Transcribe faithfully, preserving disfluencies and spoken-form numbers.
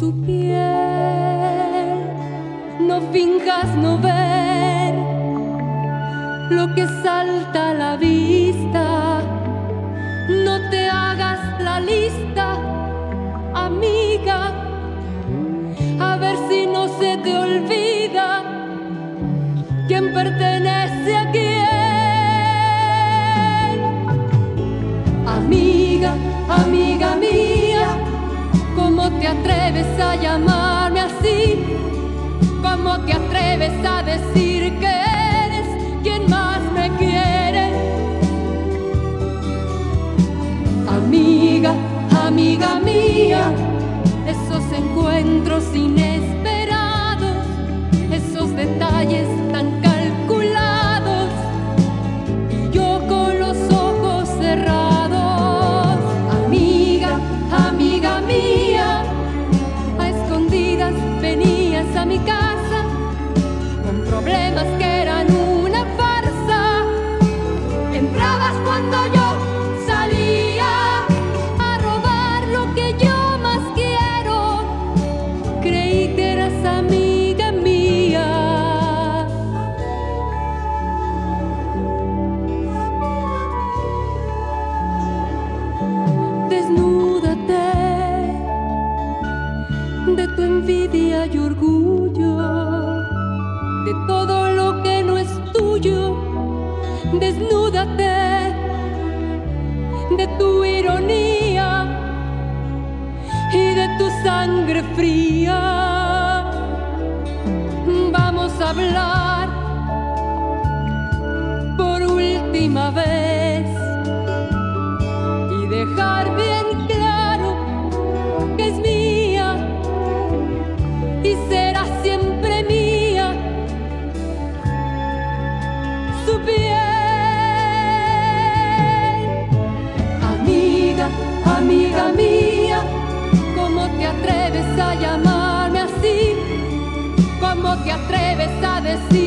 su piel. No finjas no ver lo que salta a la vista. No te hagas la lista, amiga, a ver si no se te olvida quién pertenece a quién. Amiga, amiga mía, ¿cómo te atreves a llamarme así? ¿Cómo te atreves a decir que eres quien más me quiere? Amiga, amiga mía, esos encuentros inesperados, esos detalles tan calculados, y yo con los ojos cerrados. Amiga, amiga mía, a escondidas venías a mi casa con problemas que eran una farsa. Entrabas cuando yo salía a robar lo que yo más quiero. Creí que eras amiga mía. Desnúdate de tu envidia y orgullo, de todo lo que no es tuyo. Desnúdate de tu ironía y de tu sangre fría. Vamos a hablar por última vez y dejar bien claro que es mía y será siempre mía su piel. Amiga, amiga mía, ¿cómo te atreves a llamarme así? ¿Cómo te atreves a decir